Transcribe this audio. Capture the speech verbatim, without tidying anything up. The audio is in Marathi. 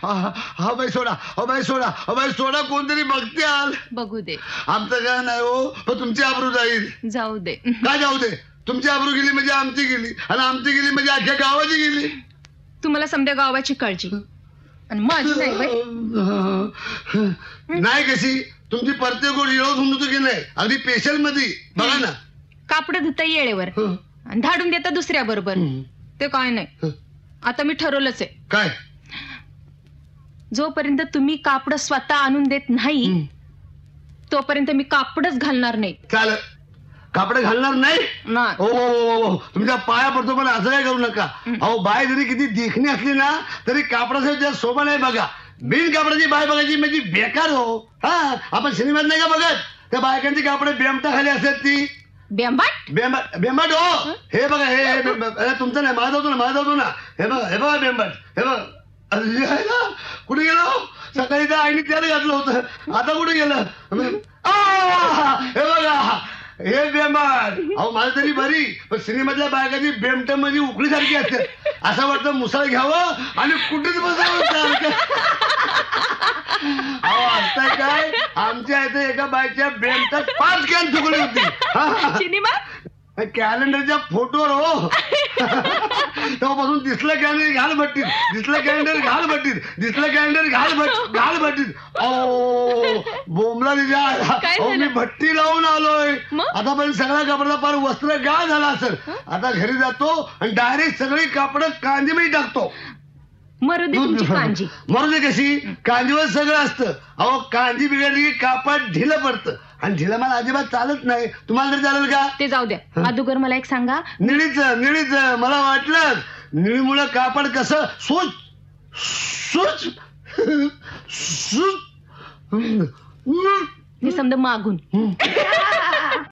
हा बाई सोडा, हा बाई सोडा, हा बाई सोडा, कोणतरी बघते आल. बघू दे. आमचं काय नाही हो, पण तुमची आबरू जाईल. जाऊ दे. काय जाऊ दे? तुमची आबरू गेली म्हणजे आमची गेली, आणि आमची गेली म्हणजे अख्ख्या गावाची गेली. तुम्हाला समजा गावाची काळजी आणि माझी नाही बाई. नाही कशी तुमची प्रत्येक गोड येळून समजतो की नाही, अगदी पेशल मध्ये बघा ना. कापड धुता येळेवर आणि धाडून देता दुसऱ्या बरोबर, ते काय नाही. आता मी ठरवलंच आहे. काय? जोपर्यंत तुम्ही कापड स्वतः आणून देत नाही तोपर्यंत मी कापडच घालणार नाही. चाल, कापड घालणार नाही? नाही. हो हो, तुमच्या पाया पडतो, पण असं काय करू नका. अहो बाय जरी किती देखणी असली ना तरी कापडासाठी शोभा नाही. बघा, बिन कापडाची बाय बघायची म्हणजे बेकार हो. हा, आपण सिनेमात नाही का बघत त्या बायकांची कापडे बेमटा खाली असतात ती. बेंबाट? बेंबाट बेंबाट हो. हे बघा, हे हे तुमचं नाही, माझा होतो ना, माझा होतो ना. हे बघा, हे बघा बेंबाट, हे बघ. कुठे गेलो? सकाळी त्या आईने त्याला घातलं होतं, आता कुठे गेलं? हे बघा, हे बेंबाट. अहो माझं तरी बरी, पण सिनेमातल्या बायकाची बेमट म्हणजे उकळी सारखी असते. असं वाटतं मुसळ घ्यावं आणि कुठेच बसावं. अहो असतं काय, आमच्या इथे एका बायच्या बेमटात पाच कॅन चुकली होती. सिनेमा कॅलेंडरच्या फोटोवर हो. तेव्हापासून दिसलं कॅलेंडर घाल भट्टीत, दिसलं कॅलेंडर घाल भट्टीत, दिसलं कॅलेंडर घाल भट घाल भट्टीत. ओ बोंबला तिच्या, मी भट्टी लावून आलोय. आतापर्यंत सगळ्या कापडाला फार वस्त्र गाळ झाला असेल. आता घरी जातो आणि डायरेक्ट सगळी कापड कांदीमध्ये टाकतो. मरुदे तुमची कांजी. मरुदे कशी, कांदीवर सगळं असतं. अहो कांदी बिघडली की कापड ढिलं पडतं, आणि ढिलं मला अजिबात चालत नाही. तुम्हाला तरी चालेल का? ते जाऊ द्या. अगोदर मला एक सांगा. निळीच निळीच मला वाटलं निळीमुळे कापड कसं सूच सूच सूच हे समजा मागून